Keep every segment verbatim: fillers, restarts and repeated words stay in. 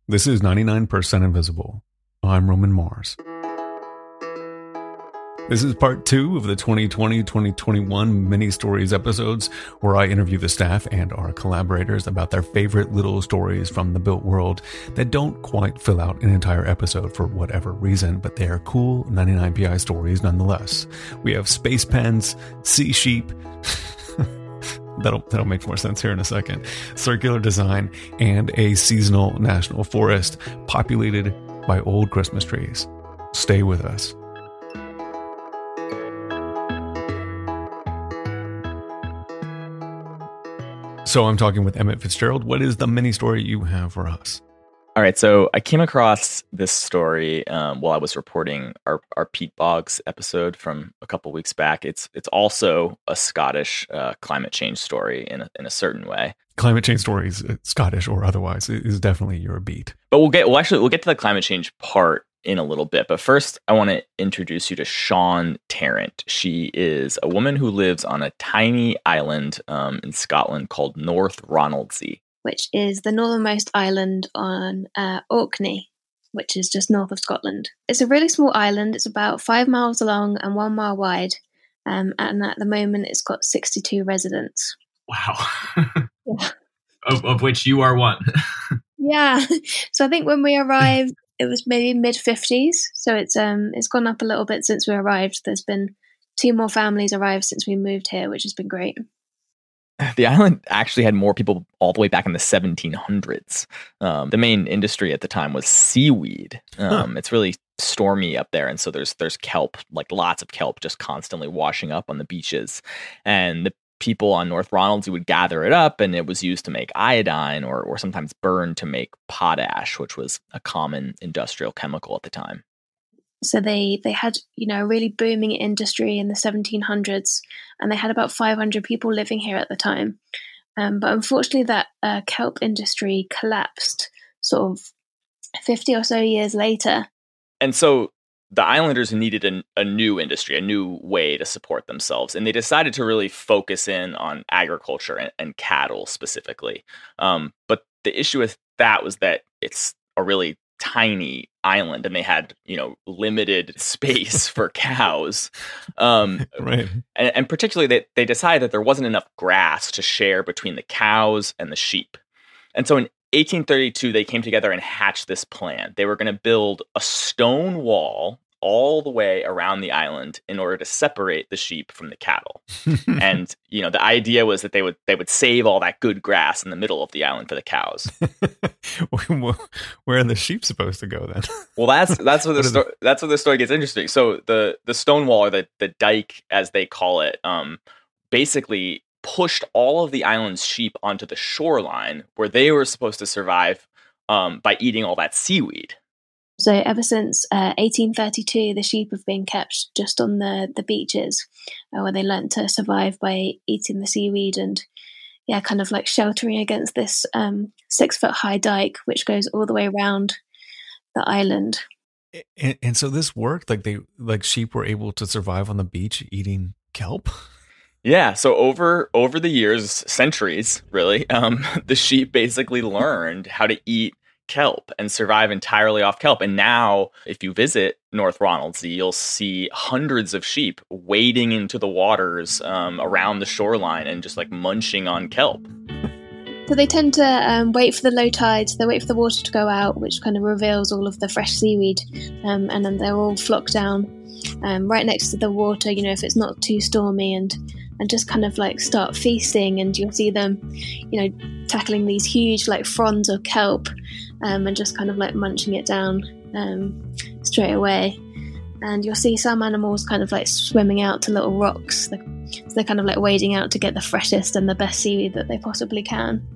This is ninety-nine percent Invisible. I'm Roman Mars. This is part two of the twenty twenty to twenty twenty-one mini stories episodes where I interview the staff and our collaborators about their favorite little stories from the built world that don't quite fill out an entire episode for whatever reason, but they are cool ninety-nine P I stories nonetheless. We have space pens, sea sheep, That'll, that'll make more sense here in a second. Circular design and a seasonal national forest populated by old Christmas trees. Stay with us. So I'm talking with Emmett Fitzgerald. What is the mini story you have for us? All right, so I came across this story um, while I was reporting our, our Peat Bogs episode from a couple weeks back. It's it's also a Scottish uh, climate change story in a, in a certain way. Climate change stories, Scottish or otherwise, is definitely your beat. But we'll get well actually we'll get to the climate change part in a little bit. But first, I want to introduce you to Sian Tarrant. She is a woman who lives on a tiny island um, in Scotland called North Ronaldsay, which is the northernmost island on uh, Orkney, which is just north of Scotland. It's a really small island. It's about five miles long and one mile wide. Um, and at the moment, it's got sixty-two residents. Wow. Yeah. of, of which you are one. Yeah. So I think when we arrived, it was maybe mid-fifties. So it's um it's gone up a little bit since we arrived. There's been two more families arrived since we moved here, which has been great. The island actually had more people all the way back in the seventeen hundreds. Um, the main industry at the time was seaweed. Um, huh. It's really stormy up there, and so there's there's kelp, like lots of kelp, just constantly washing up on the beaches. And the people on North Ronaldsay would gather it up, and it was used to make iodine, or or sometimes burned to make potash, which was a common industrial chemical at the time. So they, they had, you know, a really booming industry in the seventeen hundreds, and they had about five hundred people living here at the time. Um, but unfortunately, that uh, kelp industry collapsed sort of fifty or so years later. And so the islanders needed a, a new industry, a new way to support themselves. And they decided to really focus in on agriculture and, and cattle specifically. Um, but the issue with that was that it's a really tiny island, and they had, you know, limited space for cows. Um, right. And, and particularly they, they decided that there wasn't enough grass to share between the cows and the sheep. And so in eighteen thirty-two, they came together and hatched this plan. They were going to build a stone wall all the way around the island in order to separate the sheep from the cattle. And, you know, the idea was that they would they would save all that good grass in the middle of the island for the cows. Where are the sheep supposed to go then? Well, that's that's where the sto- that's where the story gets interesting. So the the stone wall, or the the dike as they call it, um, basically pushed all of the island's sheep onto the shoreline where they were supposed to survive um, by eating all that seaweed. So ever since uh, eighteen thirty-two, the sheep have been kept just on the, the beaches uh, where they learnt to survive by eating the seaweed and, yeah, kind of like sheltering against this um, six-foot-high dike, which goes all the way around the island. And, and so this worked? Like they, like sheep were able to survive on the beach eating kelp? Yeah, so over over the years, centuries, really, um, the sheep basically learned how to eat kelp and survive entirely off kelp. And now, if you visit North Ronaldsay, you'll see hundreds of sheep wading into the waters um, around the shoreline and just like munching on kelp. So they tend to um, wait for the low tides, they wait for the water to go out, which kind of reveals all of the fresh seaweed, um, and then they'll all flock down um, right next to the water, you know, if it's not too stormy, and and just kind of like start feasting, and you'll see them, you know, tackling these huge like fronds of kelp um, and just kind of like munching it down um, straight away. And you'll see some animals kind of like swimming out to little rocks. They're, so they're kind of like wading out to get the freshest and the best seaweed that they possibly can.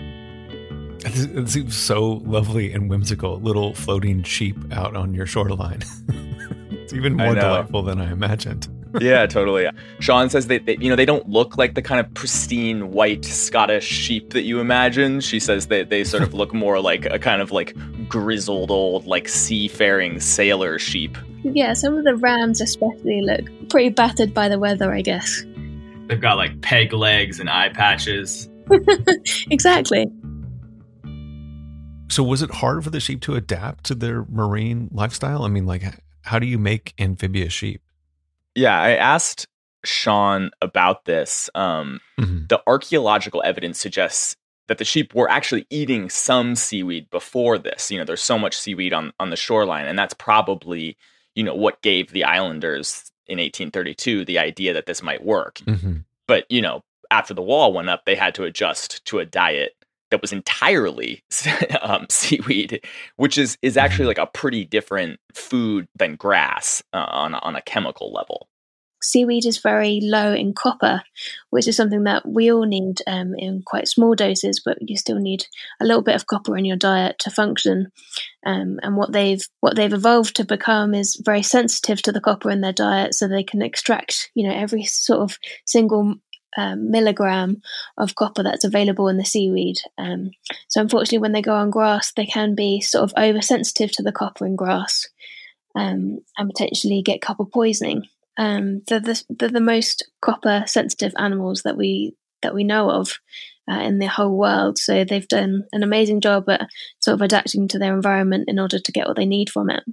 It seems so lovely and whimsical, little floating sheep out on your shoreline. It's even more delightful than I imagined. Yeah, totally. Sian says that they, you know, they don't look like the kind of pristine white Scottish sheep that you imagine. She says that they sort of look more like a kind of like grizzled old like seafaring sailor sheep. Yeah, some of the rams especially look pretty battered by the weather, I guess. They've got like peg legs and eye patches. Exactly. So was it hard for the sheep to adapt to their marine lifestyle? I mean, like, how do you make amphibious sheep? Yeah, I asked Sean about this. Um, mm-hmm. The archaeological evidence suggests that the sheep were actually eating some seaweed before this. You know, there's so much seaweed on, on the shoreline, and that's probably, you know, what gave the islanders in eighteen thirty-two the idea that this might work. Mm-hmm. But, you know, after the wall went up, they had to adjust to a diet that was entirely um, seaweed, which is is actually like a pretty different food than grass uh, on on a chemical level. Seaweed is very low in copper, which is something that we all need um, in quite small doses, but you still need a little bit of copper in your diet to function. Um, and what they've what they've evolved to become is very sensitive to the copper in their diet, so they can extract, you know, every sort of single Um, milligram of copper that's available in the seaweed. Um, so unfortunately, when they go on grass, they can be sort of oversensitive to the copper in grass um, and potentially get copper poisoning. Um, they're, the, they're the most copper sensitive animals that we that we know of uh, in the whole world. So they've done an amazing job at sort of adapting to their environment in order to get what they need from it.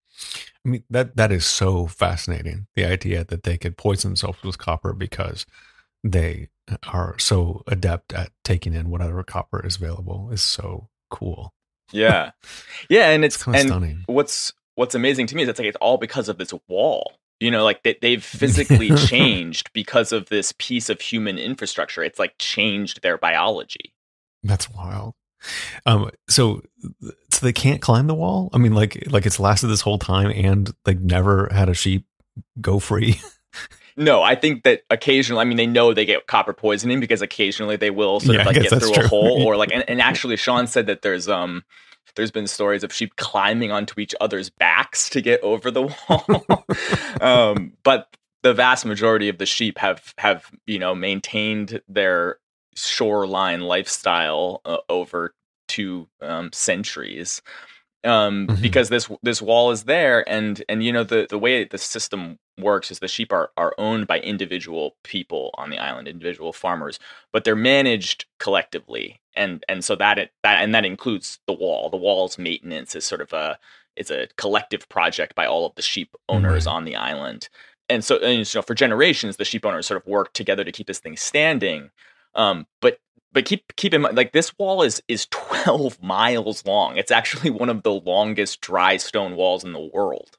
I mean, that that is so fascinating. The idea that they could poison themselves with copper because they are so adept at taking in whatever copper is available is so cool. Yeah. Yeah. And it's, it's kind of and stunning. What's, what's amazing to me is it's like, it's all because of this wall, you know, like they, they've physically changed because of this piece of human infrastructure. It's like changed their biology. That's wild. Um, so, so they can't climb the wall. I mean, like, like it's lasted this whole time and they've never had a sheep go free. No, I think that occasionally, I mean, they know they get copper poisoning because occasionally they will sort yeah, of like get through true. a hole or like, and, and actually Sean said that there's, um, there's been stories of sheep climbing onto each other's backs to get over the wall. um, but the vast majority of the sheep have, have, you know, maintained their shoreline lifestyle uh, over two um, centuries. Um, mm-hmm. Because this this wall is there, and and you know the, the way the system works is the sheep are, are owned by individual people on the island, individual farmers, but they're managed collectively, and and so that it, that and that includes the wall. The wall's maintenance is sort of a it's a collective project by all of the sheep owners mm-hmm. on the island, and so and, you know, for generations the sheep owners sort of work together to keep this thing standing. Um, but But keep keep in mind, like this wall is is twelve miles long. It's actually one of the longest dry stone walls in the world.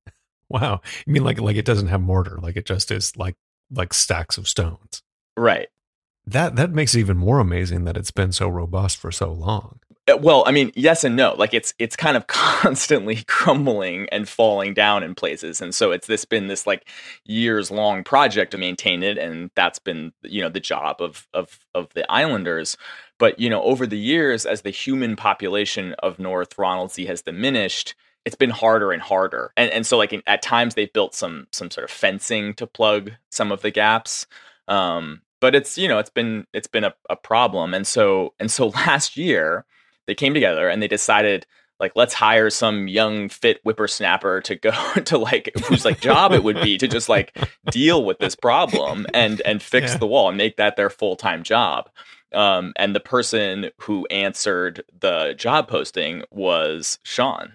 Wow, you mean like like it doesn't have mortar? Like it just is like like stacks of stones, right? That that makes it even more amazing that it's been so robust for so long. Well, I mean, yes and no. Like it's it's kind of constantly crumbling and falling down in places, and so it's this been this like years long project to maintain it, and that's been, you know, the job of of of the islanders. But you know, over the years, as the human population of North Ronaldsay has diminished, it's been harder and harder, and and so like in, at times they've built some some sort of fencing to plug some of the gaps. Um, but it's you know it's been it's been a, a problem, and so and so last year. They came together and they decided, like, let's hire some young, fit whippersnapper to go to like whose like job it would be to just like deal with this problem and and fix yeah. the wall and make that their full time job. Um, and the person who answered the job posting was Sean.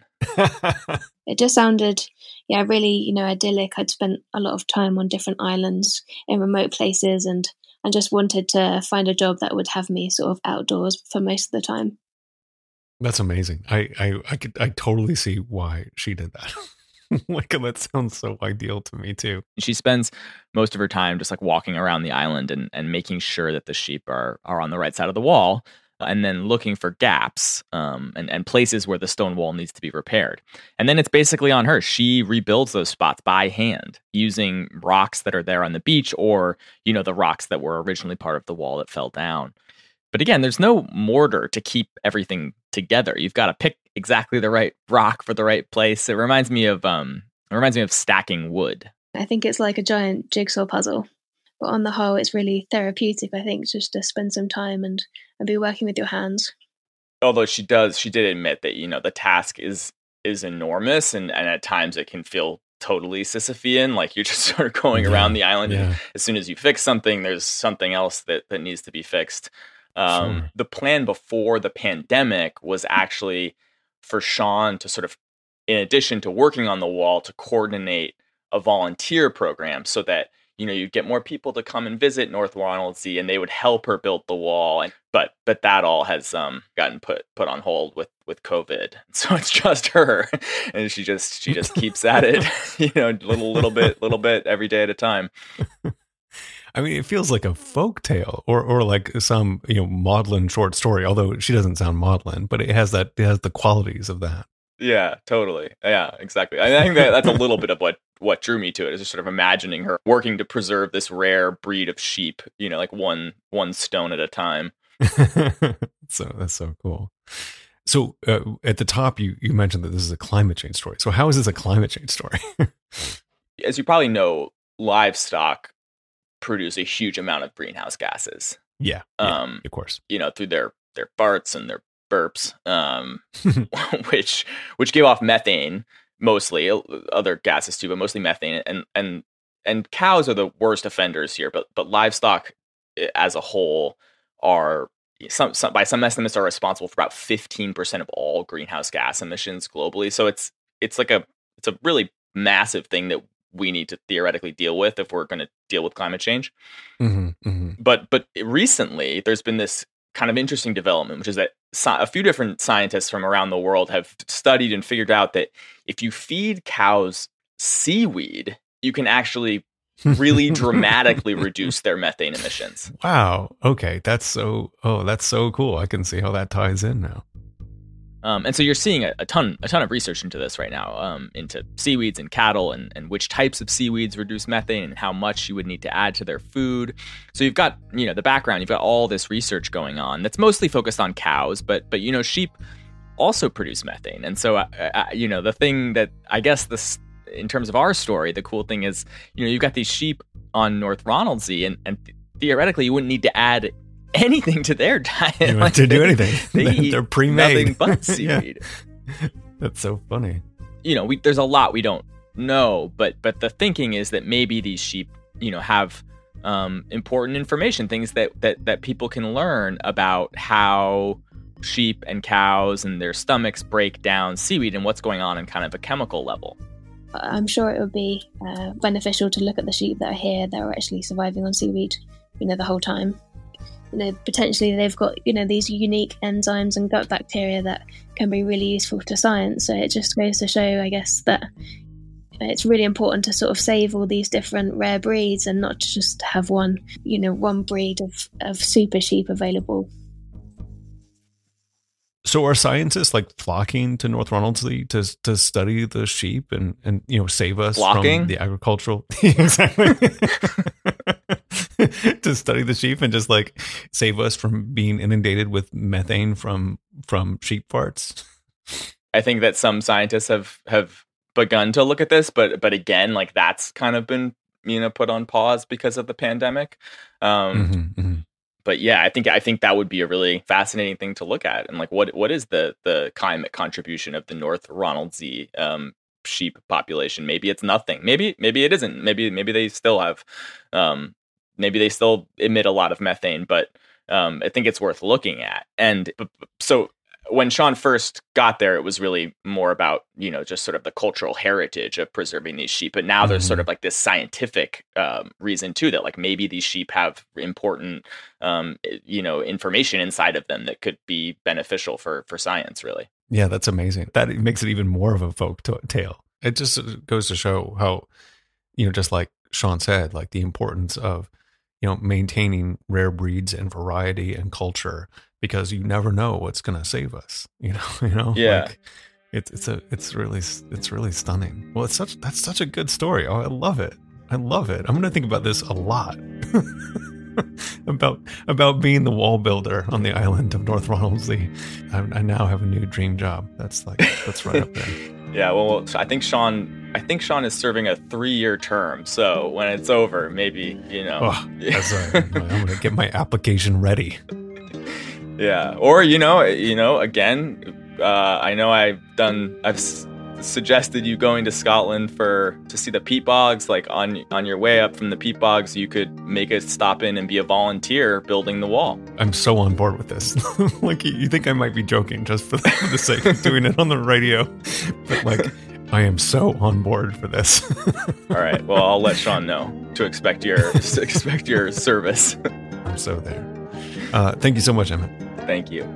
It just sounded, yeah, really, you know, idyllic. I'd spent a lot of time on different islands in remote places, and and just wanted to find a job that would have me sort of outdoors for most of the time. That's amazing. I, I, I could, I totally see why she did that. Like, that sounds so ideal to me too. She spends most of her time just like walking around the island and, and making sure that the sheep are, are on the right side of the wall, and then looking for gaps um, and, and places where the stone wall needs to be repaired. And then it's basically on her. She rebuilds those spots by hand using rocks that are there on the beach, or, you know, the rocks that were originally part of the wall that fell down. But again, there's no mortar to keep everything together. You've got to pick exactly the right rock for the right place. It reminds me of um, it reminds me of stacking wood. I think it's like a giant jigsaw puzzle, but on the whole, it's really therapeutic. I think just to spend some time and, and be working with your hands. Although she does, she did admit that, you know, the task is is enormous, and, and at times it can feel totally Sisyphean, like you're just sort of going yeah, around the island. Yeah. And as soon as you fix something, there's something else that, that needs to be fixed. Um, Sure. The plan before the pandemic was actually for Sean to sort of, in addition to working on the wall, to coordinate a volunteer program so that, you know, you'd get more people to come and visit North Ronaldsay, and they would help her build the wall. And but but that all has um gotten put put on hold with with COVID. So it's just her, and she just she just keeps at it, you know, little little bit little bit every day at a time. I mean, it feels like a folk tale or, or like some, you know, maudlin short story, although she doesn't sound maudlin, but it has that, it has the qualities of that. Yeah, totally. Yeah, exactly. I think that that's a little bit of what, what drew me to it, is just sort of imagining her working to preserve this rare breed of sheep, you know, like one, one stone at a time. So that's so cool. So uh, at the top, you, you mentioned that this is a climate change story. So how is this a climate change story? As you probably know, livestock produce a huge amount of greenhouse gases. Yeah, yeah, um, of course. You know, through their their farts and their burps, um, which which give off methane mostly, other gases too, but mostly methane. And and and cows are the worst offenders here, but but livestock as a whole are some, some by some estimates are responsible for about fifteen percent of all greenhouse gas emissions globally. So it's it's like a it's a really massive thing that we need to theoretically deal with if we're going to deal with climate change. Mm-hmm, mm-hmm. But but recently, there's been this kind of interesting development, which is that sci- a few different scientists from around the world have studied and figured out that if you feed cows seaweed, you can actually really dramatically reduce their methane emissions. Wow. Okay. That's so, oh, that's so cool. I can see how that ties in now. Um, and so you're seeing a, a ton, a ton of research into this right now, um, into seaweeds and cattle, and, and which types of seaweeds reduce methane and how much you would need to add to their food. So you've got, you know, the background, you've got all this research going on that's mostly focused on cows, but, but, you know, sheep also produce methane. And so, uh, uh, you know, the thing that I guess this, in terms of our story, the cool thing is, you know, you've got these sheep on North Ronaldsay, and, and theoretically you wouldn't need to add anything to their diet. You don't Like, have to do they- anything. They They're, eat they're pre-made. nothing but seaweed. Yeah. That's so funny. You know, we, there's a lot we don't know, but but the thinking is that maybe these sheep, you know, have um, important information, things that that that people can learn about how sheep and cows and their stomachs break down seaweed and what's going on in kind of a chemical level. I'm sure it would be uh, beneficial to look at the sheep that are here that are actually surviving on seaweed, you know, the whole time. You know, potentially they've got, you know, these unique enzymes and gut bacteria that can be really useful to science. So it just goes to show, I guess, that it's really important to sort of save all these different rare breeds and not just have one, you know, one breed of, of super sheep available. So are scientists like flocking to North Ronaldsay to to study the sheep and, and you know, save us Flocking? from the agricultural exactly to study the sheep and just like save us from being inundated with methane from from sheep farts? I think that some scientists have have begun to look at this, but but again, like that's kind of been, you know, put on pause because of the pandemic. Um, Mm-hmm, mm-hmm. But yeah, I think I think that would be a really fascinating thing to look at. And like, what what is the the climate contribution of the North Ronaldsay um, sheep population? Maybe it's nothing. Maybe maybe it isn't. Maybe maybe they still have, um, maybe they still emit a lot of methane. But um, I think it's worth looking at. And so when Sean first got there, it was really more about, you know, just sort of the cultural heritage of preserving these sheep. But now mm-hmm. there's sort of like this scientific um, reason too, that like maybe these sheep have important, um, you know, information inside of them that could be beneficial for, for science, really. Yeah, that's amazing. That makes it even more of a folk t- tale. It just goes to show how, you know, just like Sean said, like the importance of, you know, maintaining rare breeds and variety and culture, because you never know what's going to save us, you know, you know, yeah, like it's, it's a, it's really, it's really stunning. Well, it's such, that's such a good story. Oh, I love it. I love it. I'm going to think about this a lot about, about being the wall builder on the island of North Ronaldsay. I, I now have a new dream job. That's like, that's right up there. Yeah. Well, I think Sean, I think Sean is serving a three-year term. So when it's over, maybe, you know, oh, that's right. I'm going to get my application ready. Yeah. Or, you know, you know, again, uh, I know I've done, I've suggested you going to Scotland for to see the peat bogs. Like on on your way up from the peat bogs, you could make a stop in and be a volunteer building the wall. I'm so on board with this. Like, you think I might be joking just for the, for the sake of doing it on the radio, but like, I am so on board for this. All right. Well, I'll let Sean know to expect your to expect your service. I'm so there. Uh, thank you so much, Emmett. Thank you.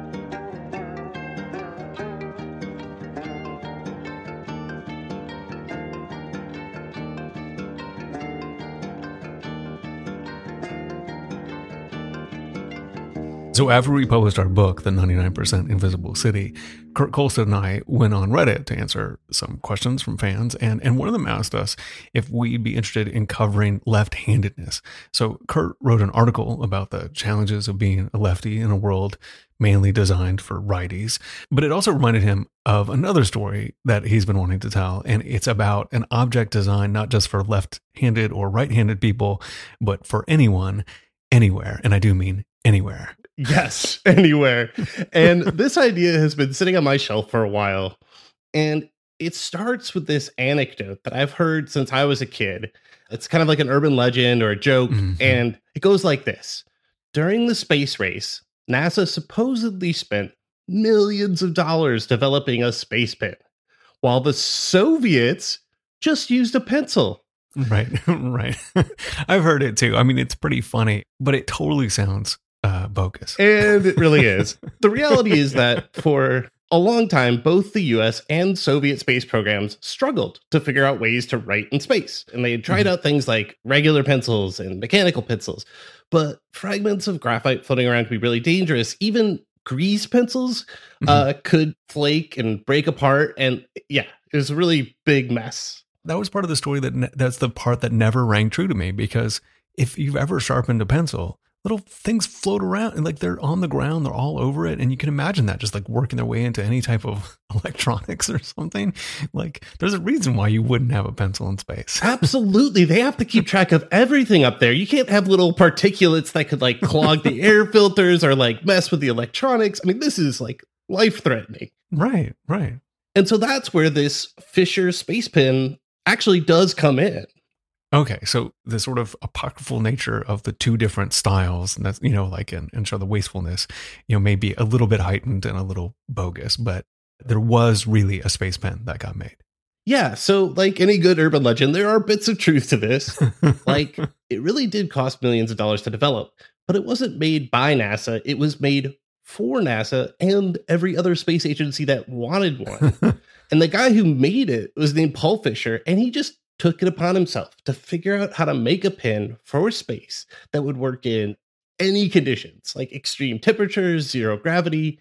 So after we published our book, The ninety-nine percent Invisible City, Kurt Kolstad and I went on Reddit to answer some questions from fans, and, and one of them asked us if we'd be interested in covering left-handedness. So Kurt wrote an article about the challenges of being a lefty in a world mainly designed for righties, but it also reminded him of another story that he's been wanting to tell, and it's about an object designed not just for left-handed or right-handed people, but for anyone, anywhere, and I do mean anywhere. Yes, anywhere. And this idea has been sitting on my shelf for a while. And it starts with this anecdote that I've heard since I was a kid. It's kind of like an urban legend or a joke. Mm-hmm. And it goes like this. During the space race, NASA supposedly spent millions of dollars developing a space pen, while the Soviets just used a pencil. Right, right. I've heard it too. I mean, it's pretty funny, but it totally sounds Uh, bogus. And it really is. The reality is that for a long time, both the U S and Soviet space programs struggled to figure out ways to write in space. And they had tried mm-hmm. out things like regular pencils and mechanical pencils. But fragments of graphite floating around could be really dangerous. Even grease pencils mm-hmm. uh, could flake and break apart. And yeah, it was a really big mess. That was part of the story that ne- that's the part that never rang true to me, because if you've ever sharpened a pencil, little things float around and like they're on the ground, they're all over it. And you can imagine that just like working their way into any type of electronics or something. Like there's a reason why you wouldn't have a pencil in space. Absolutely. They have to keep track of everything up there. You can't have little particulates that could like clog the air filters or like mess with the electronics. I mean, this is like life threatening. Right, right. And so that's where this Fisher space pen actually does come in. Okay, so the sort of apocryphal nature of the two different styles, and that's, you know, like, and, and show the wastefulness, you know, may be a little bit heightened and a little bogus, but there was really a space pen that got made. Yeah, so like any good urban legend, there are bits of truth to this. Like, it really did cost millions of dollars to develop, but it wasn't made by NASA. It was made for NASA and every other space agency that wanted one. And the guy who made it was named Paul Fisher, and he just took it upon himself to figure out how to make a pen for space that would work in any conditions, like extreme temperatures, zero gravity.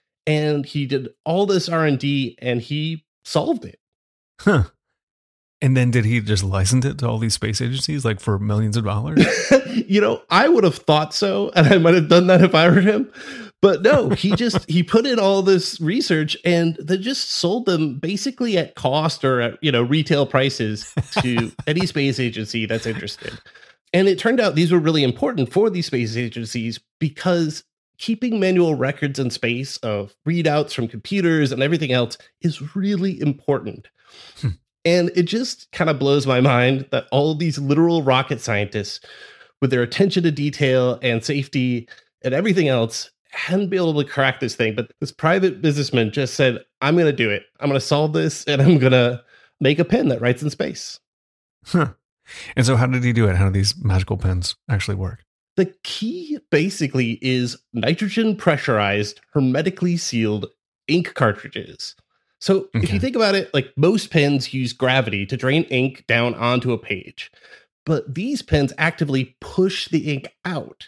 And he did all this R and D and he solved it. Huh. And then did he just license it to all these space agencies, like for millions of dollars? You know, I would have thought so, and I might have done that if I were him. But no, he just, he put in all this research and they just sold them basically at cost or at, you know, retail prices to any space agency that's interested. And it turned out these were really important for these space agencies because keeping manual records in space of readouts from computers and everything else is really important. Hmm. And it just kind of blows my mind that all these literal rocket scientists, with their attention to detail and safety and everything else, hadn't been able to crack this thing. But this private businessman just said, I'm going to do it. I'm going to solve this, and I'm going to make a pen that writes in space. Huh. And so how did he do it? How do these magical pens actually work? The key basically is nitrogen pressurized, hermetically sealed ink cartridges. So okay. If you think about it, like most pens use gravity to drain ink down onto a page, but these pens actively push the ink out.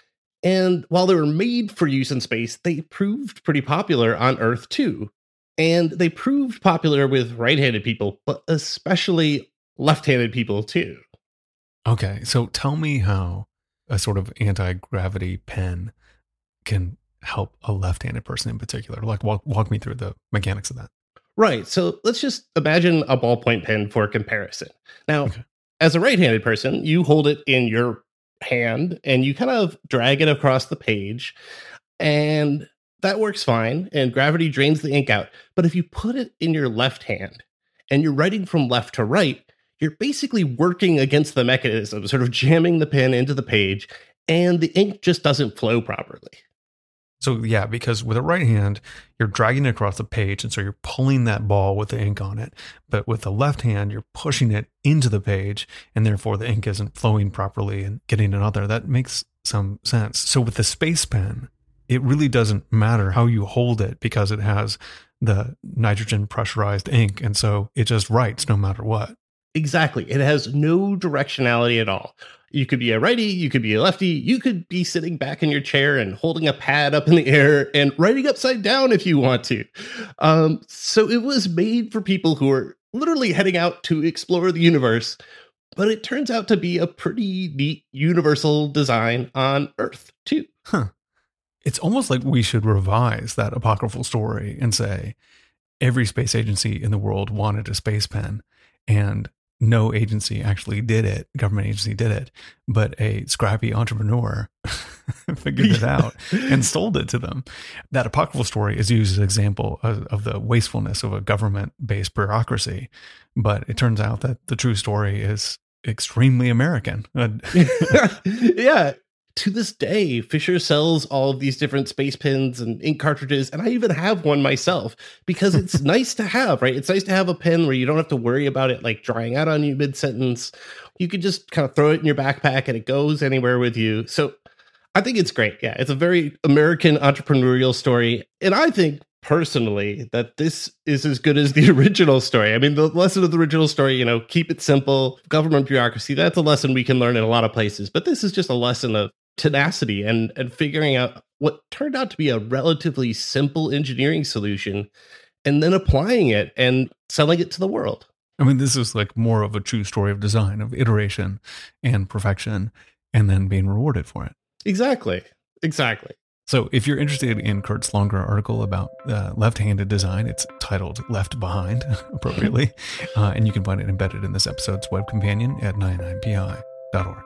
And while they were made for use in space, they proved pretty popular on Earth too. And they proved popular with right-handed people, but especially left-handed people too. Okay, so tell me how a sort of anti-gravity pen can help a left-handed person in particular. Like walk, walk me through the mechanics of that. Right. So let's just imagine a ballpoint pen for comparison. Now, okay. As a right-handed person, you hold it in your hand and you kind of drag it across the page. And that works fine, and gravity drains the ink out. But if you put it in your left hand and you're writing from left to right, you're basically working against the mechanism, sort of jamming the pen into the page, and the ink just doesn't flow properly. So yeah, because with a right hand, you're dragging it across the page, and so you're pulling that ball with the ink on it. But with the left hand, you're pushing it into the page, and therefore the ink isn't flowing properly and getting another. That makes some sense. So with the Space Pen, it really doesn't matter how you hold it because it has the nitrogen pressurized ink, and so it just writes no matter what. Exactly. It has no directionality at all. You could be a righty, you could be a lefty, you could be sitting back in your chair and holding a pad up in the air and writing upside down if you want to. Um, so it was made for people who are literally heading out to explore the universe, but it turns out to be a pretty neat universal design on Earth, too. Huh. It's almost like we should revise that apocryphal story and say every space agency in the world wanted a space pen, and no agency actually did it, government agency did it, but a scrappy entrepreneur figured it out and sold it to them. That apocryphal story is used as an example of, of the wastefulness of a government-based bureaucracy, but it turns out that the true story is extremely American. Yeah. To this day, Fisher sells all of these different space pens and ink cartridges, and I even have one myself because it's nice to have, right? It's nice to have a pen where you don't have to worry about it like drying out on you mid-sentence. You could just kind of throw it in your backpack and it goes anywhere with you. So I think it's great. Yeah, it's a very American entrepreneurial story. And I think personally that this is as good as the original story. I mean, the lesson of the original story, you know, keep it simple, government bureaucracy, that's a lesson we can learn in a lot of places. But this is just a lesson of tenacity and and figuring out what turned out to be a relatively simple engineering solution and then applying it and selling it to the world. I mean, this is like more of a true story of design, of iteration and perfection, and then being rewarded for it. Exactly. Exactly. So if you're interested in Kurt's longer article about uh, left-handed design, it's titled Left Behind, appropriately, uh, and you can find it embedded in this episode's web companion at ninety-nine P I dot org.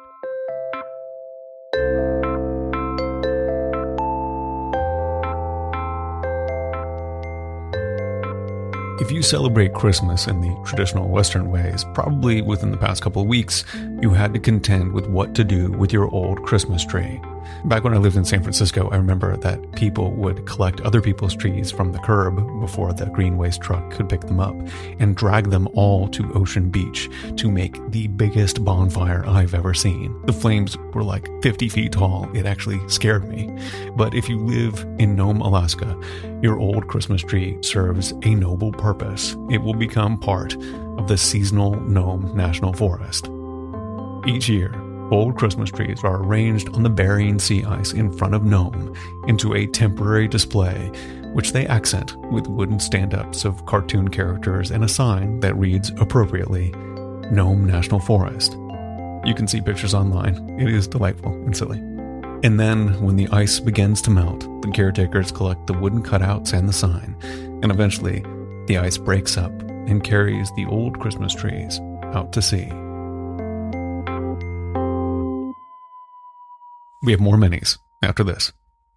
If you celebrate Christmas in the traditional Western ways, probably within the past couple of weeks, you had to contend with what to do with your old Christmas tree. Back when I lived in San Francisco, I remember that people would collect other people's trees from the curb before the green waste truck could pick them up and drag them all to Ocean Beach to make the biggest bonfire I've ever seen. The flames were like fifty feet tall. It actually scared me. But if you live in Nome, Alaska, your old Christmas tree serves a noble purpose. It will become part of the seasonal Nome National Forest. Each year, old Christmas trees are arranged on the Bering Sea ice in front of Nome into a temporary display, which they accent with wooden stand-ups of cartoon characters and a sign that reads appropriately, Nome National Forest. You can see pictures online. It is delightful and silly. And then, when the ice begins to melt, the caretakers collect the wooden cutouts and the sign, and eventually, the ice breaks up and carries the old Christmas trees out to sea. We have more minis after this.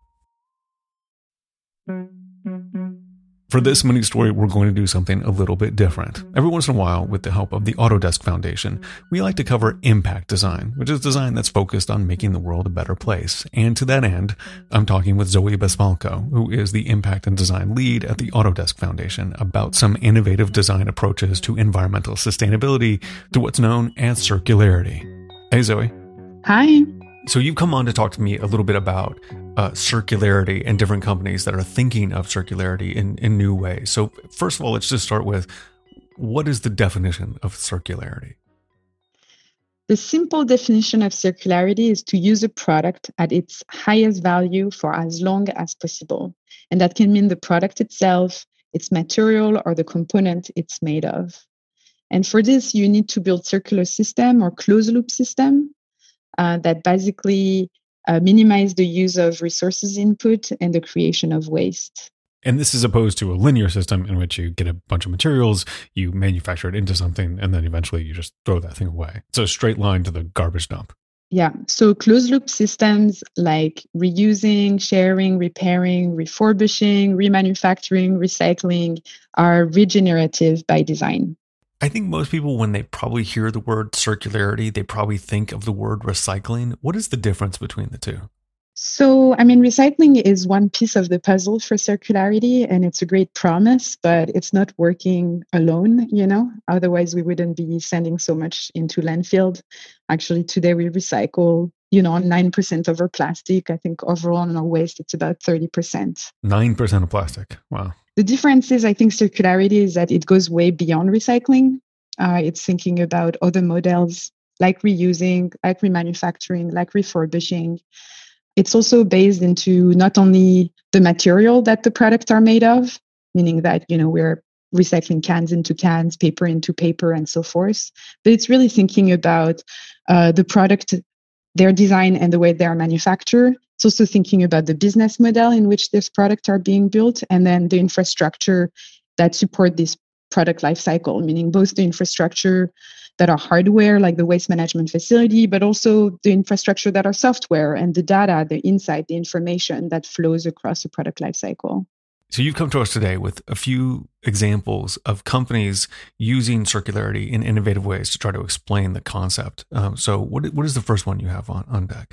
For this mini story, we're going to do something a little bit different. Every once in a while, with the help of the Autodesk Foundation, we like to cover impact design, which is design that's focused on making the world a better place. And to that end, I'm talking with Zoe Besfalco, who is the impact and design lead at the Autodesk Foundation, about some innovative design approaches to environmental sustainability through what's known as circularity. Hey, Zoe. Hi. So you've come on to talk to me a little bit about uh, circularity and different companies that are thinking of circularity in, in new ways. So first of all, let's just start with, what is the definition of circularity? The simple definition of circularity is to use a product at its highest value for as long as possible. And that can mean the product itself, its material, or the component it's made of. And for this, you need to build circular system or closed loop system uh, that basically uh, minimize the use of resources input and the creation of waste. And this is opposed to a linear system in which you get a bunch of materials, you manufacture it into something, and then eventually you just throw that thing away. It's a straight line to the garbage dump. Yeah. So closed loop systems like reusing, sharing, repairing, refurbishing, remanufacturing, recycling are regenerative by design. I think most people, when they probably hear the word circularity, they probably think of the word recycling. What is the difference between the two? So, I mean, recycling is one piece of the puzzle for circularity, and it's a great promise, but it's not working alone, you know? Otherwise, we wouldn't be sending so much into landfill. Actually, today we recycle, you know, nine percent of our plastic. I think overall on our waste, it's about thirty percent. nine percent of plastic. Wow. The difference is, I think, circularity is that it goes way beyond recycling. Uh, it's thinking about other models like reusing, like remanufacturing, like refurbishing. It's also based into not only the material that the products are made of, meaning that, you know, we're recycling cans into cans, paper into paper, and so forth, but it's really thinking about uh, the product, their design, and the way they are manufactured. It's also thinking about the business model in which these products are being built, and then the infrastructure that support this product lifecycle, meaning both the infrastructure that are hardware, like the waste management facility, but also the infrastructure that are software and the data, the insight, the information that flows across the product lifecycle. So you've come to us today with a few examples of companies using circularity in innovative ways to try to explain the concept. Um, so what what is the first one you have on, on deck?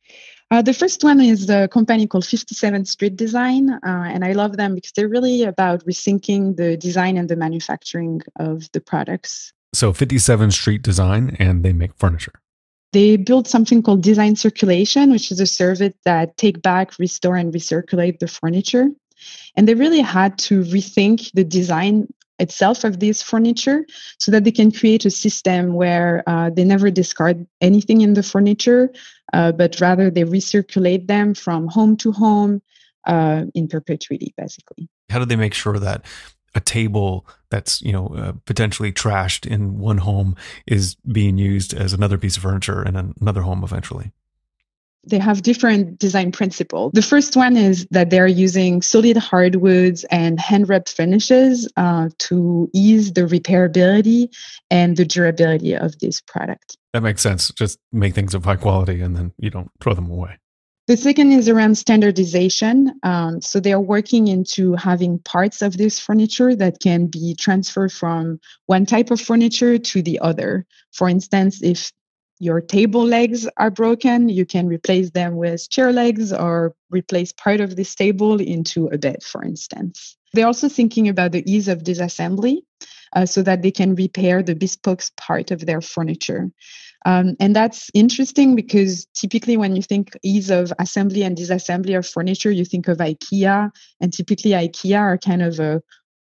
Uh, the first one is a company called fifty-seventh Street Design, uh, and I love them because they're really about rethinking the design and the manufacturing of the products. So fifty-seventh Street Design, and they make furniture. They built something called Design Circulation, which is a service that take back, restore, and recirculate the furniture. And they really had to rethink the design itself of this furniture so that they can create a system where uh, they never discard anything in the furniture, uh, but rather they recirculate them from home to home uh, in perpetuity, basically. How do they make sure that a table that's, you know, uh, potentially trashed in one home is being used as another piece of furniture in another home eventually? They have different design principles. The first one is that they're using solid hardwoods and hand-wrapped finishes uh, to ease the repairability and the durability of this product. That makes sense. Just make things of high quality and then you don't throw them away. The second is around standardization. Um, so they are working into having parts of this furniture that can be transferred from one type of furniture to the other. For instance, if your table legs are broken, you can replace them with chair legs or replace part of this table into a bed, for instance. They're also thinking about the ease of disassembly uh, so that they can repair the bespoke part of their furniture. Um, and that's interesting because typically when you think ease of assembly and disassembly of furniture, you think of IKEA, and typically IKEA are kind of a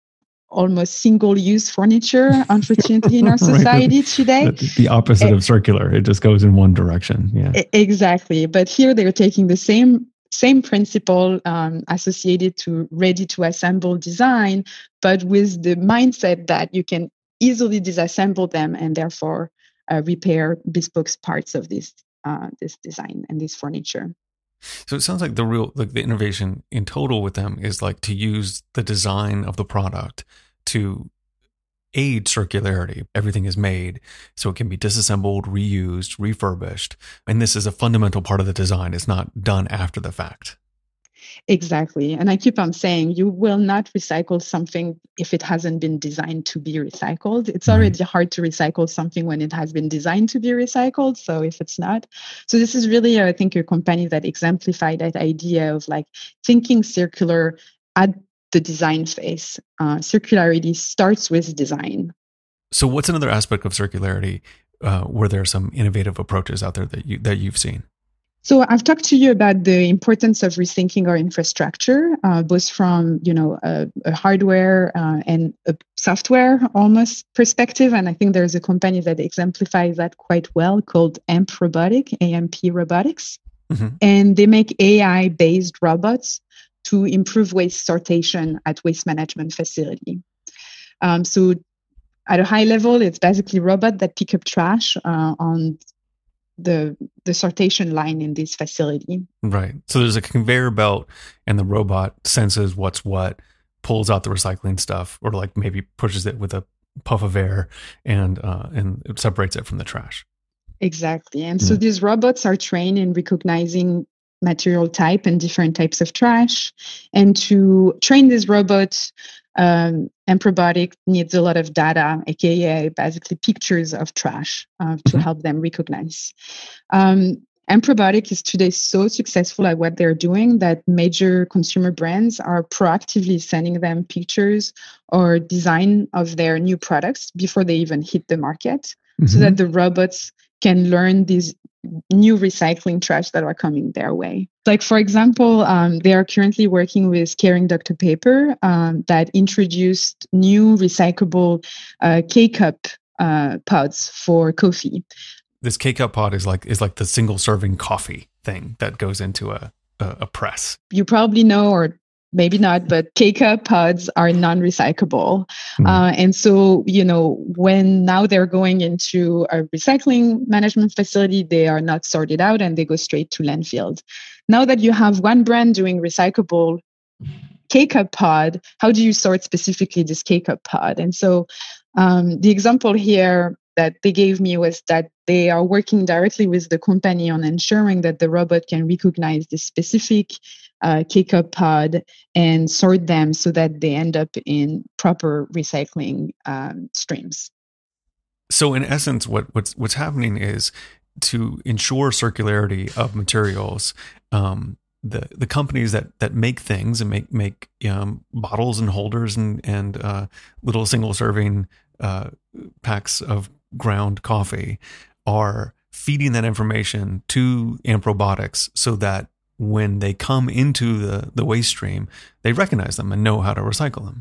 almost single-use furniture, unfortunately, in our society right. today. The, the opposite of circular. It just goes in one direction. Yeah, exactly. But here they're taking the same same principle um, associated to ready-to-assemble design, but with the mindset that you can easily disassemble them and therefore uh, repair bespoke parts of this uh, this design and this furniture. So it sounds like the real, like the innovation in total with them is like to use the design of the product to aid circularity. Everything is made so it can be disassembled, reused, refurbished. And this is a fundamental part of the design. It's not done after the fact. Exactly. And I keep on saying you will not recycle something if it hasn't been designed to be recycled. It's already mm-hmm. hard to recycle something when it has been designed to be recycled. So if it's not. So this is really, I think, a company that exemplified that idea of like thinking circular at the design phase. Uh, circularity starts with design. So what's another aspect of circularity uh, where there are some innovative approaches out there that you that you've seen? So I've talked to you about the importance of rethinking our infrastructure, uh, both from, you know, a, a hardware uh, and a software almost perspective. And I think there's a company that exemplifies that quite well called A M P Robotic, A M P Robotics. Mm-hmm. And they make A I-based robots to improve waste sortation at waste management facility. Um, so at a high level, it's basically robots that pick up trash uh, on the the sortation line in this facility. Right. So there's a conveyor belt and the robot senses what's what, pulls out the recycling stuff, or like maybe pushes it with a puff of air and uh, and it separates it from the trash. Exactly. And so Yeah. these robots are trained in recognizing material type and different types of trash. And to train these robots, um, Emprobotic needs a lot of data, aka basically pictures of trash, uh, to Mhm. help them recognize. Um, Emprobotic is today so successful at what they're doing that major consumer brands are proactively sending them pictures or design of their new products before they even hit the market, so Mhm. that the robots can learn these new recycling trash that are coming their way. Like, for example, um, they are currently working with Caring Doctor Paper um, that introduced new recyclable uh, K-cup uh, pods for coffee. This K-cup pod is like is like the single serving coffee thing that goes into a a, a press. You probably know, or maybe not, but K-cup pods are non-recyclable. Mm. Uh, and so, you know, when now they're going into a recycling management facility, they are not sorted out and they go straight to landfills. Now that you have one brand doing recyclable K-cup pod, how do you sort specifically this K-cup pod? And so um, the example here that they gave me was that they are working directly with the company on ensuring that the robot can recognize the specific uh, K-cup pod and sort them so that they end up in proper recycling um, streams. So in essence, what what's what's happening is to ensure circularity of materials. Um, the the companies that that make things and make make um, bottles and holders and and uh, little single serving uh, packs of ground coffee are feeding that information to Emprobotics so that when they come into the the waste stream, they recognize them and know how to recycle them.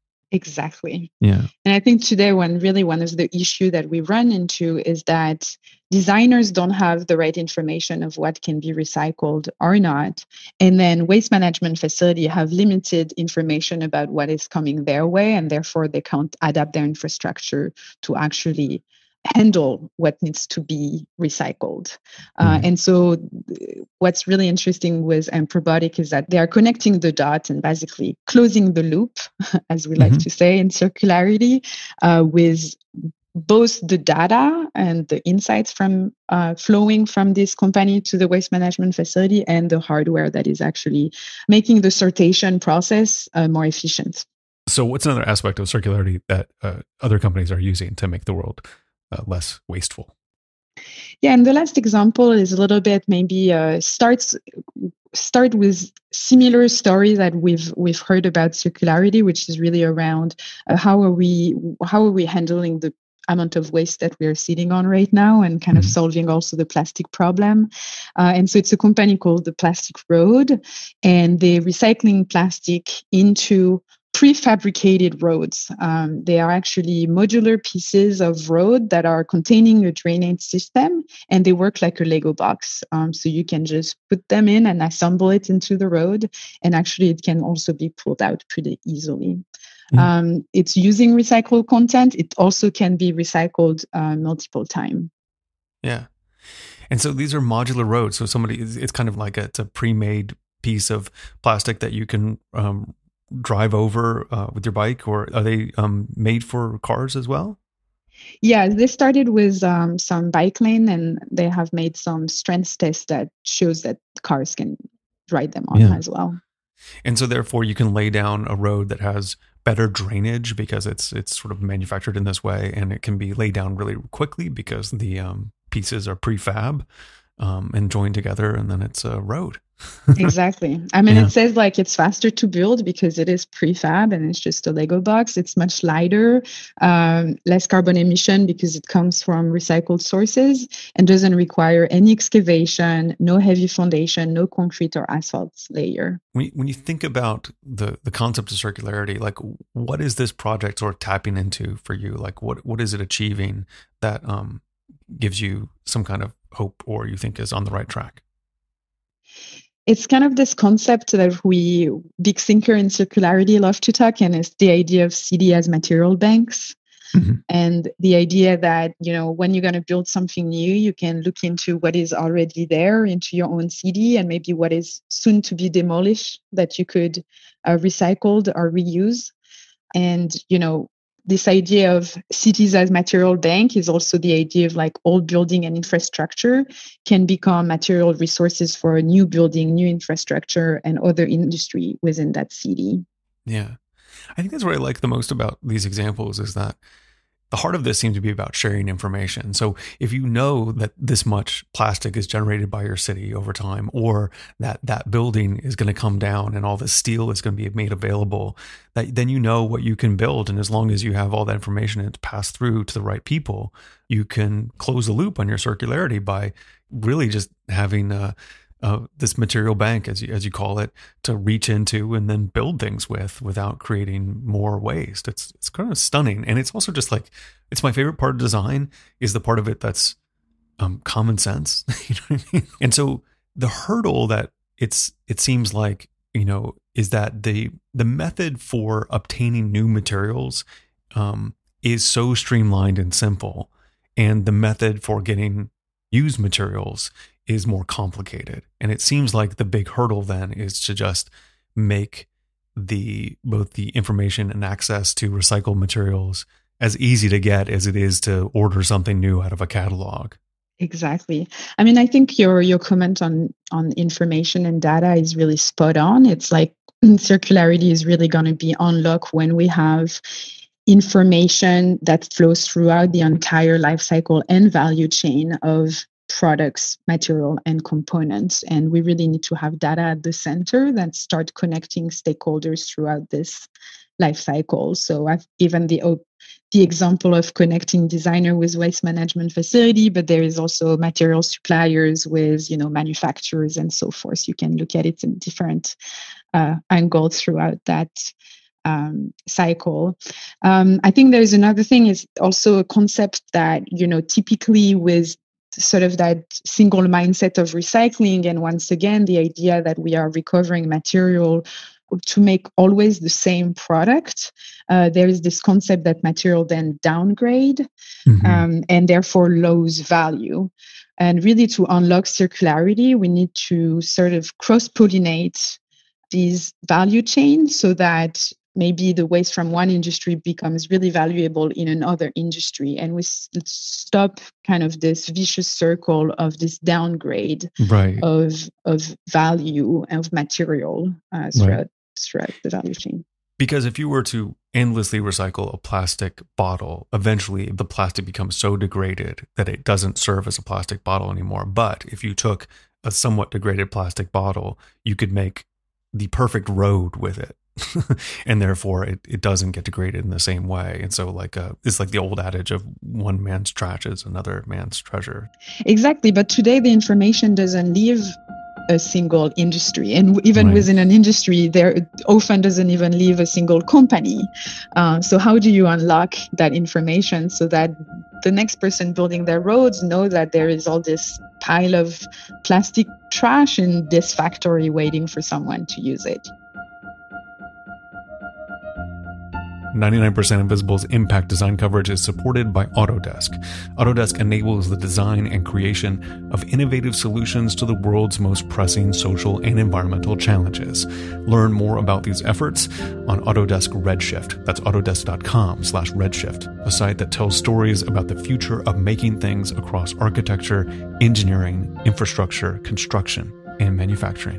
Exactly. Yeah. And I think today one really one of the issue that we run into is that designers don't have the right information of what can be recycled or not. And then waste management facility have limited information about what is coming their way, and therefore they can't adapt their infrastructure to actually handle what needs to be recycled. Uh, Mhm. and so th- what's really interesting with Emprobotic is that they are connecting the dots and basically closing the loop, as we like Mhm. to say in circularity, uh, with both the data and the insights from uh, flowing from this company to the waste management facility and the hardware that is actually making the sortation process uh, more efficient. So what's another aspect of circularity that uh, other companies are using to make the world uh, less wasteful? Yeah, and the last example is a little bit maybe uh, starts start with similar stories that we've we've heard about circularity, which is really around uh, how are we how are we handling the amount of waste that we are sitting on right now, and kind of Mhm. solving also the plastic problem. Uh, and so it's a company called the Plastic Road, and they're recycling plastic into prefabricated roads. Um, they are actually modular pieces of road that are containing a drainage system, and they work like a Lego box. Um, so you can just put them in and assemble it into the road, and actually it can also be pulled out pretty easily. Yeah. Um, it's using recycled content. It also can be recycled uh, multiple times. Yeah. And so these are modular roads. So somebody, it's it's kind of like a, it's a pre-made piece of plastic that you can um, drive over uh, with your bike, or are they um, made for cars as well? Yeah, they started with um, some bike lane, and they have made some strength tests that shows that cars can ride them on Yeah. as well. And so therefore you can lay down a road that has better drainage because it's it's sort of manufactured in this way, and it can be laid down really quickly because the um, pieces are prefab um, and joined together, and then it's a road. Exactly. I mean, Yeah. it says like it's faster to build because it is prefab and it's just a Lego box. It's much lighter, um, less carbon emission because it comes from recycled sources and doesn't require any excavation, no heavy foundation, no concrete or asphalt layer. When you, when you think about the the concept of circularity, like what is this project sort of tapping into for you? Like what what is it achieving that um, gives you some kind of hope, or you think is on the right track? It's kind of this concept that we, big thinker in circularity, love to talk, and it's the idea of city as material banks. Mhm. And the idea that, you know, when you're going to build something new, you can look into what is already there into your own city, and maybe what is soon to be demolished that you could uh, recycle or reuse. And, you know, this idea of cities as material bank is also the idea of like old building and infrastructure can become material resources for a new building, new infrastructure, and other industry within that city. Yeah. I think that's what I like the most about these examples is that the heart of this seems to be about sharing information. So if you know that this much plastic is generated by your city over time, or that that building is going to come down and all this steel is going to be made available, that then you know what you can build. And as long as you have all that information and it's passed through to the right people, you can close the loop on your circularity by really just having a, Uh, this material bank, as you, as you call it, to reach into and then build things with without creating more waste. It's it's kind of stunning. And it's also just like, it's my favorite part of design is the part of it that's um, common sense. You know what I mean? And so the hurdle that it's it seems like, you know, is that the the method for obtaining new materials um, is so streamlined and simple. And the method for getting used materials is more complicated. And it seems like the big hurdle then is to just make the both the information and access to recycled materials as easy to get as it is to order something new out of a catalog. Exactly. I mean, I think your your comment on on information and data is really spot on. It's like circularity is really going to be unlocked when we have information that flows throughout the entire life cycle and value chain of products, material, and components. And we really need to have data at the center that start connecting stakeholders throughout this life cycle. So I've given the the example of connecting designer with waste management facility, but there is also material suppliers with, you know, manufacturers and so forth. You can look at it in different uh, angles throughout that Um, cycle. Um, I think there's another thing is also a concept that, you know, typically with sort of that single mindset of recycling, and once again, the idea that we are recovering material to make always the same product, uh, there is this concept that material then downgrade mm-hmm. um, and therefore lose value. And really to unlock circularity, we need to sort of cross-pollinate these value chains so that maybe the waste from one industry becomes really valuable in another industry. And we s- stop kind of this vicious circle of this downgrade right. of of value of material uh, throughout, right. throughout the value chain. Because if you were to endlessly recycle a plastic bottle, eventually the plastic becomes so degraded that it doesn't serve as a plastic bottle anymore. But if you took a somewhat degraded plastic bottle, you could make the perfect road with it. And therefore it, it doesn't get degraded in the same way. And so like uh, it's like the old adage of one man's trash is another man's treasure. Exactly. But today the information doesn't leave a single industry. And even right. within an industry, there often doesn't even leave a single company. Uh, so how do you unlock that information so that the next person building their roads know that there is all this pile of plastic trash in this factory waiting for someone to use it? ninety-nine percent Invisible's impact design coverage is supported by Autodesk. Autodesk enables the design and creation of innovative solutions to the world's most pressing social and environmental challenges. Learn more about these efforts on Autodesk Redshift. That's autodesk.com slash redshift, a site that tells stories about the future of making things across architecture, engineering, infrastructure, construction, and manufacturing.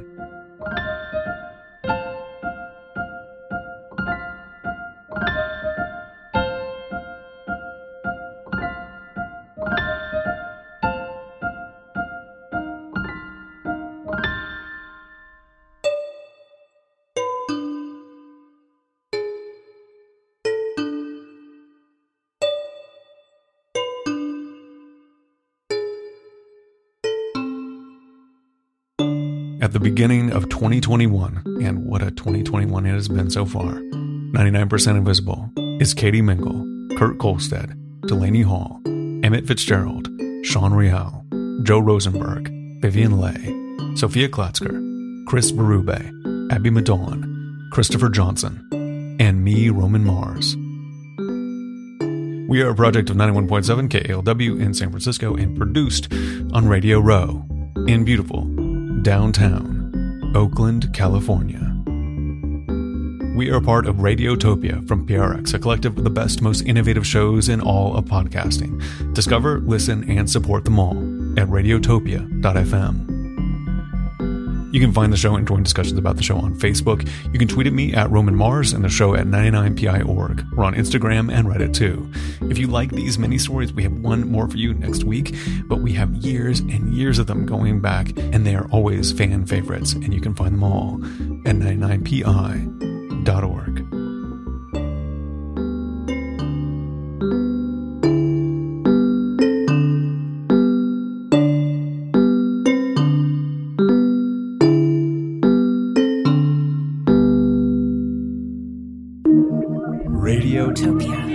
At the beginning of twenty twenty-one, and what a twenty twenty-one it has been so far, ninety-nine percent Invisible is Katie Mingle, Kurt Kolstad, Delaney Hall, Emmett Fitzgerald, Sean Rial, Joe Rosenberg, Vivian Leigh, Sophia Klatzker, Chris Berube, Abby Madolan, Christopher Johnson, and me, Roman Mars. We are a project of ninety-one point seven K A L W in San Francisco and produced on Radio Row in beautiful downtown Oakland, California. We are part of Radiotopia from P R X, a collective of the best, most innovative shows in all of podcasting. Discover, listen, and support them all at radiotopia dot f m. You can find the show and join discussions about the show on Facebook. You can tweet at me at Roman Mars and the show at ninety-nine P I dot org. We're on Instagram and Reddit too. If you like these mini stories, we have one more for you next week, but we have years and years of them going back, and they are always fan favorites, and you can find them all at ninety-nine P I dot org. Radiotopia.